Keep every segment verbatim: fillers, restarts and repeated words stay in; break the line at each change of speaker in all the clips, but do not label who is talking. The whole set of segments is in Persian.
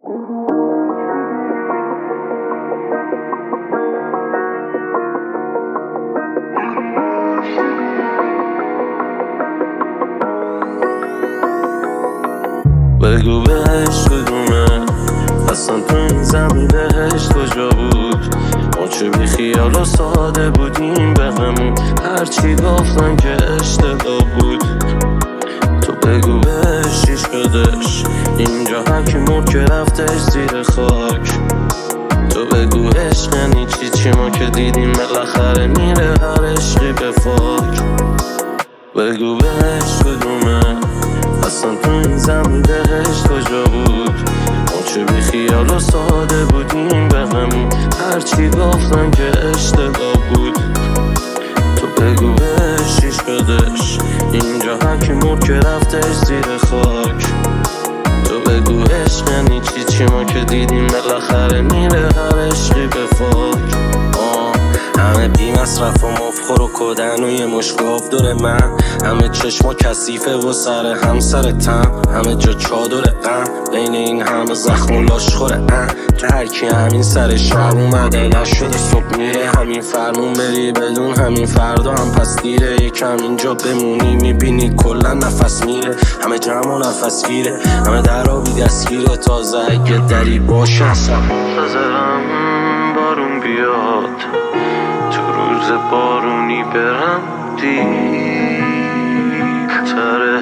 بگو بهش کدومه اصلا تو این زمین بهش کجا بود؟ ما چه بی خیال و ساده بودیم به همون، هرچی گفتن که اشتباه بود. تو بگو بهش چی شدش اینجا، هرکی مرد که رفتش زیر خاک. تو بگو عشق یعنی چی، چی ما که دیدیم بالاخره میره هر عشقی به فاک. بگو بهش کدومه اصلا تو این زمین بهش کجا بود؟ ما چه بی خیال و ساده بودیم به همون، هرچی گفتن که اشتباه بود. تو بگو بهش چی شدش اینجا، هرکی مرد که رفتش زیر خاک. تو بگو عشق یعنی چی، چی ما که دیدیم بالاخره میره هر عشقی به فاک. همه بی مصرف و مفخور و کدن و یه مشکاف دور من، همه چشما کثیفه و سر هم سر تم، همه جا چادر غم بین این همه زخم و لاشخوره ان. که هرکی همین سر شب اومده نشده صبح میره، همین فرمون بری بدون همین فردا هم پس دیره. یکم اینجا بمونی میبینی کلا نفس میره، همه جمع و نفس گیره، همه در آبی دستگیره. تازه اگه دری باشه اصلا منتظرم بارون بیاد، تو روز بارونی برم دیرتره.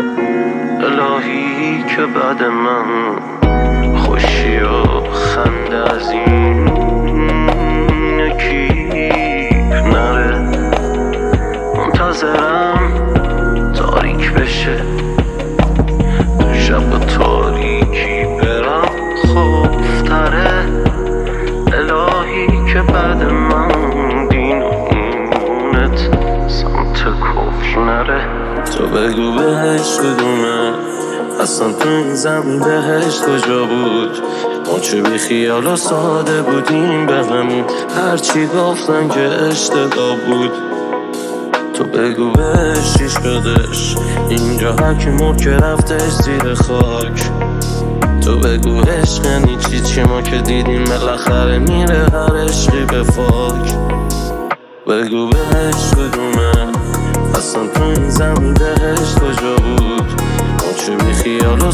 الهی که بعد من خوشی و خنده از این نکیب نره. منتظرم تاریک بشه، تو شب تاریکی برم خوفتره. الهی که بعد من دین و ایمونت سمت کفر نره. تو بگو بهش کدومه اصلا تو این زمین بهش کجا بود؟ ما چه بی خیال و ساده بودیم به همون، هرچی گفتن که اشتباه بود. تو بگو بهش چی شدش اینجا، هرکی مرد که رفتش زیر خاک. تو بگو عشق یعنی چی، چی ما که دیدیم بالاخره میره هر عشقی به فاک. بگو بهش کدومه اصلا تو این زمین بهش کجا بود؟ ما چه بی خیال و